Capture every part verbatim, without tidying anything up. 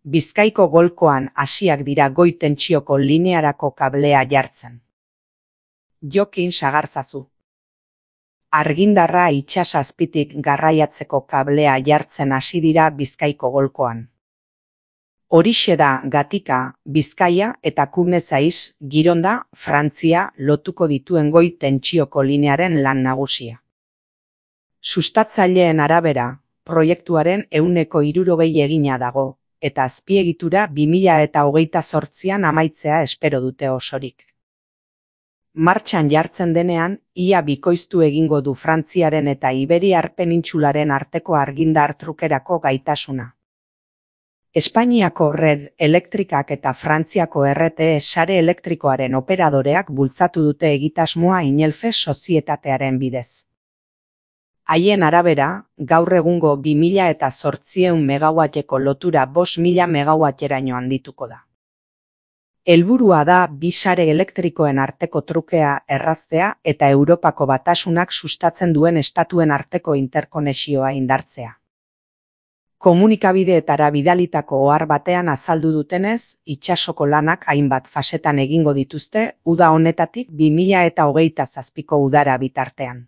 Bizkaiko golkoan hasiak dira goi tentsioko linearako kablea jartzen. Jokin sagarzazu. Argindarra itsas azpitik garraiatzeko kablea jartzen hasi dira Bizkaiko golkoan. Horixe da Gatika, Bizkaia eta Kugnezaiz, Gironda, Frantzia lotuko dituen goi tentsioko linearen lan nagusia. Sustatzaileen arabera, proiektuaren ehuneko hirurogei egina dago, eta azpiegitura bi mila hogeita zortzian amaitzea espero dute osorik. Martxan jartzen denean, ia bikoiztu egingo du Frantziaren eta Iberiar penintsularen arteko argindar trukerako gaitasuna. Espainiako Red Elektrikak eta Frantziako R T E sare elektrikoaren operadoreak bultzatu dute egitasmoa Inelfe sozietatearen bidez. Haien arabera, gaur egungo bi mila zortziehun megawatteko lotura bost mila megawatteraino handituko da. Helburua da bi sare elektrikoen arteko trukea erraztea eta Europako Batasunak sustatzen duen estatuen arteko interkonexioa indartzea. Komunikabideetara bidalitako ohar batean azaldu dutenez, itsasoko lanak hainbat fasetan egingo dituzte uda honetatik bi mila hogeita zazpiko udara bitartean.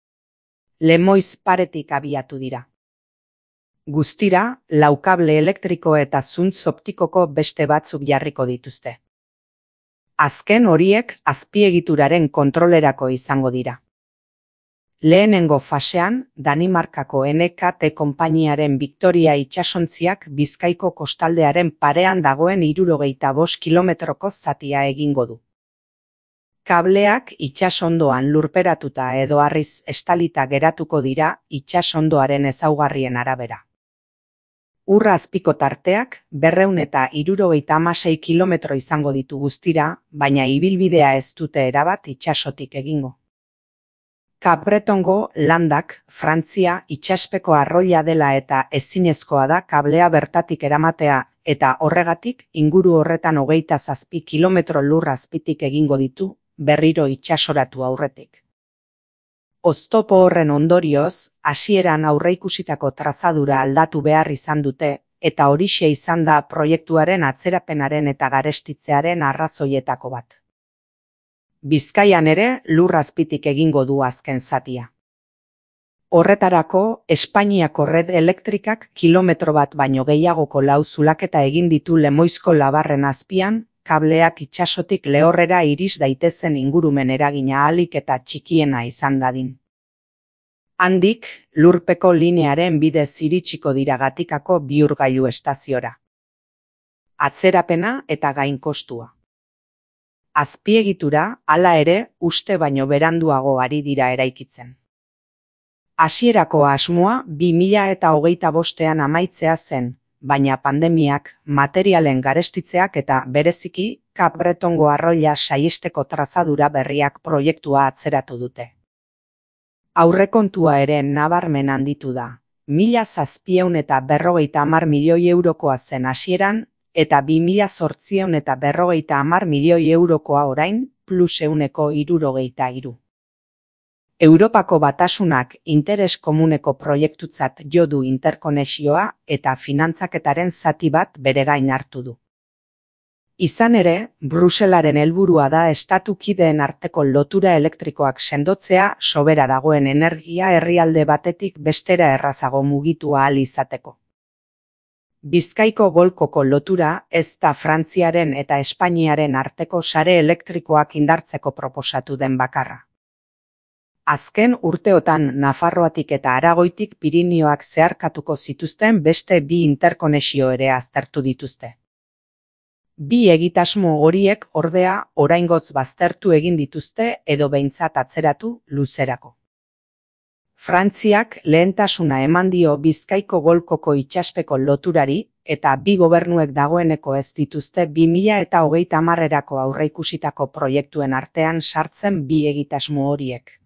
Lemoiz paretik abiatu dira. Guztira, lau kable elektriko eta zuntz optikoko beste batzuk jarriko dituzte. Azken horiek azpiegituraren kontrolerako izango dira. Lehenengo fasean, Danimarkako N K T konpainiaren Victoria itsasontziak Bizkaiko kostaldearen parean dagoen hirurogeita bost kilometroko zatia egingo du. Kableak itsasondoan lurperatuta edo harriz estalita geratuko dira itsasondoaren ezaugarrien arabera. Urra azpiko tarteak berrehun eta hirurogeita hamasei kilometro izango ditu guztira, baina ibilbidea ez dute erabat itsasotik egingo. Capbretongo landak, Frantzia itsaspeko arroila dela eta ezinezkoa da kablea bertatik eramatea eta horregatik inguru horretan hogeita zazpi kilometro lur azpitik egingo ditu, berriro itsasoratu aurretik. Oztopo horren ondorioz, hasieran aurreikusitako trazadura aldatu behar izan dute, eta horixe izan da proiektuaren atzerapenaren eta garestitzearen arrazoietako bat. Bizkaian ere lur azpitik egingo du azken zatia. Horretarako, Espainiako Red Elektrikak kilometro bat baino gehiagoko lau zulaketa egin ditu Lemoizko labarren azpian, kableak itsasotik lehorrera iris daitezen ingurumen eragina ahalik eta txikiena izan dadin. Handik, lurpeko linearen bidez iritsiko dira Gatikako bihurgailu estaziora. Atzerapena eta gainkostua. Azpiegitura, hala ere, uste baino beranduago ari dira eraikitzen. Hasierako asmoa bi mila hogeita bostean amaitzea zen, baina pandemiak, materialen garestitzeak eta bereziki Capbretongo arroila saihesteko trazadura berriak proiektua atzeratu dute. Aurrekontua ere nabarmen handitu da. Mila zazpiehun eta berrogeita hamar milioi eurokoa zen hasieran, eta bi mila zortziehun eta berrogeita hamar milioi eurokoa orain, plus ehuneko hirurogeita hiru. Europako Batasunak interes komuneko proiektutzat jo du interkonexioa eta finantzaketaren zati bat bere gain hartu du. Izan ere, Bruselaren helburua da estatu kideen arteko lotura elektrikoak sendotzea sobera dagoen energia herrialde batetik bestera errazago mugitu ahal izateko. Bizkaiko golkoko lotura ez da Frantziaren eta Espainiaren arteko sare elektrikoak indartzeko proposatu den bakarra. Azken urteotan Nafarroatik eta Aragoitik Pirinioak zeharkatuko zituzten beste bi interkonexio ere aztertu dituzte. Bi egitasmo horiek ordea oraingoz baztertu egin dituzte edo behintzat atzeratu luzerako. Frantziak lehentasuna eman dio Bizkaiko golkoko itsaspeko loturari eta bi gobernuek dagoeneko ez dituzte bi mila hogeita hamarerako aurreikusitako proiektuen artean sartzen bi egitasmo horiek.